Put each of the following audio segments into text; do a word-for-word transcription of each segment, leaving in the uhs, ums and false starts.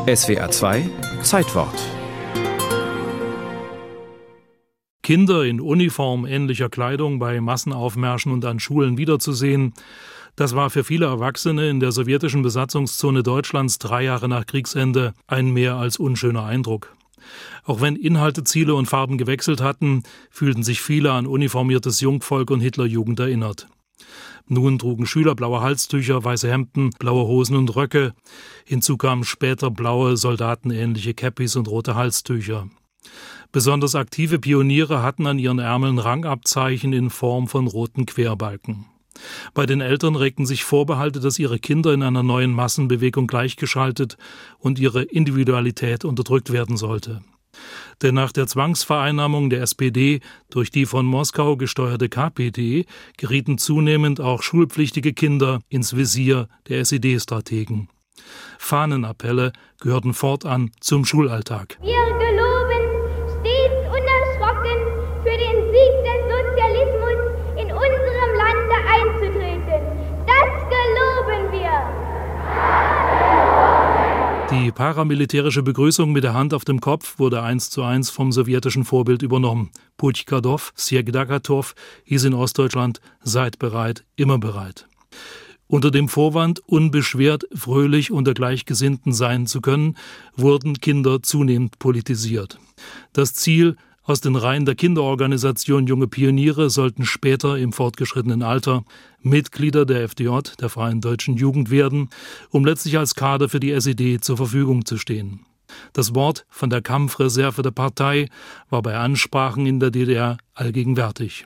S W R zwei Zeitwort. Kinder in Uniform ähnlicher Kleidung bei Massenaufmärschen und an Schulen wiederzusehen, das war für viele Erwachsene in der sowjetischen Besatzungszone Deutschlands drei Jahre nach Kriegsende ein mehr als unschöner Eindruck. Auch wenn Inhalte, Ziele und Farben gewechselt hatten, fühlten sich viele an uniformiertes Jungvolk und Hitlerjugend erinnert. Nun trugen Schüler blaue Halstücher, weiße Hemden, blaue Hosen und Röcke. Hinzu kamen später blaue, soldatenähnliche Käppis und rote Halstücher. Besonders aktive Pioniere hatten an ihren Ärmeln Rangabzeichen in Form von roten Querbalken. Bei den Eltern regten sich Vorbehalte, dass ihre Kinder in einer neuen Massenbewegung gleichgeschaltet und ihre Individualität unterdrückt werden sollte. Denn nach der Zwangsvereinnahmung der S P D durch die von Moskau gesteuerte K P D gerieten zunehmend auch schulpflichtige Kinder ins Visier der S E D-Strategen. Fahnenappelle gehörten fortan zum Schulalltag. Wir geloben, stets unerschrocken für den Sieg des Sozialismus in unserem Lande einzutreten. Das geloben wir. Die paramilitärische Begrüßung mit der Hand auf dem Kopf wurde eins zu eins vom sowjetischen Vorbild übernommen. Putjkadov, Sjegda Katov hieß in Ostdeutschland: Seid bereit, immer bereit. Unter dem Vorwand, unbeschwert, fröhlich unter Gleichgesinnten sein zu können, wurden Kinder zunehmend politisiert. Das Ziel: Aus den Reihen der Kinderorganisation Junge Pioniere sollten später im fortgeschrittenen Alter Mitglieder der F D J, der Freien Deutschen Jugend, werden, um letztlich als Kader für die S E D zur Verfügung zu stehen. Das Wort von der Kampfreserve der Partei war bei Ansprachen in der D D R allgegenwärtig.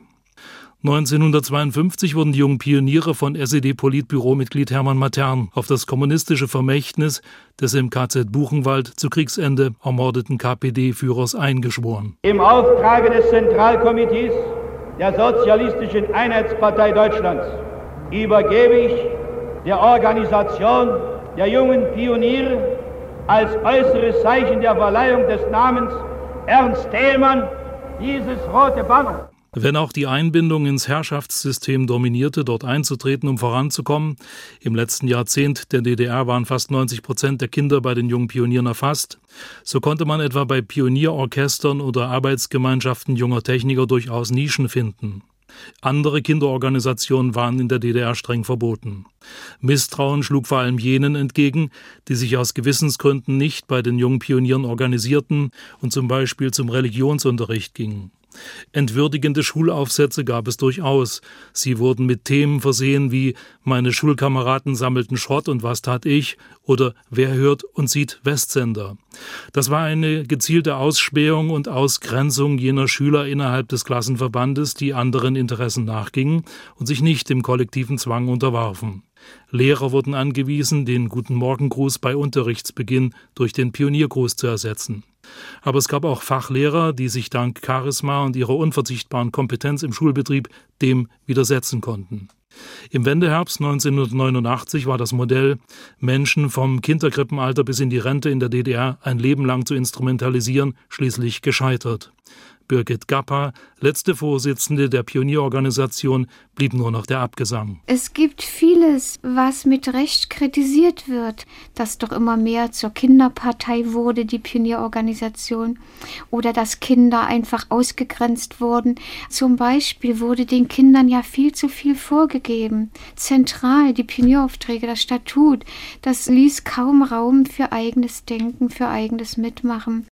neunzehnhundertzweiundfünfzig wurden die Jungen Pioniere von S E D-Politbüromitglied Hermann Matern auf das kommunistische Vermächtnis des im K Z Buchenwald zu Kriegsende ermordeten K P D-Führers eingeschworen. Im Auftrage des Zentralkomitees der Sozialistischen Einheitspartei Deutschlands übergebe ich der Organisation der Jungen Pioniere als äußeres Zeichen der Verleihung des Namens Ernst Thälmann dieses rote Banner. Wenn auch die Einbindung ins Herrschaftssystem dominierte, dort einzutreten, um voranzukommen, im letzten Jahrzehnt der D D R waren fast neunzig Prozent der Kinder bei den Jungen Pionieren erfasst, so konnte man etwa bei Pionierorchestern oder Arbeitsgemeinschaften junger Techniker durchaus Nischen finden. Andere Kinderorganisationen waren in der D D R streng verboten. Misstrauen schlug vor allem jenen entgegen, die sich aus Gewissensgründen nicht bei den Jungen Pionieren organisierten und zum Beispiel zum Religionsunterricht gingen. Entwürdigende Schulaufsätze gab es durchaus. Sie wurden mit Themen versehen wie »Meine Schulkameraden sammelten Schrott und was tat ich?« oder »Wer hört und sieht Westsender?«. Das war eine gezielte Ausspähung und Ausgrenzung jener Schüler innerhalb des Klassenverbandes, die anderen Interessen nachgingen und sich nicht dem kollektiven Zwang unterwarfen. Lehrer wurden angewiesen, den Guten-Morgen-Gruß bei Unterrichtsbeginn durch den Pioniergruß zu ersetzen. Aber es gab auch Fachlehrer, die sich dank Charisma und ihrer unverzichtbaren Kompetenz im Schulbetrieb dem widersetzen konnten. Im Wendeherbst neunzehnhundertneunundachtzig war das Modell, Menschen vom Kinderkrippenalter bis in die Rente in der D D R ein Leben lang zu instrumentalisieren, schließlich gescheitert. Birgit Gappa, letzte Vorsitzende der Pionierorganisation, blieb nur noch der Abgesang. Es gibt vieles, was mit Recht kritisiert wird, dass doch immer mehr zur Kinderpartei wurde, die Pionierorganisation, oder dass Kinder einfach ausgegrenzt wurden. Zum Beispiel wurde den Kindern ja viel zu viel vorgegeben. Zentral, die Pionieraufträge, das Statut, das ließ kaum Raum für eigenes Denken, für eigenes Mitmachen.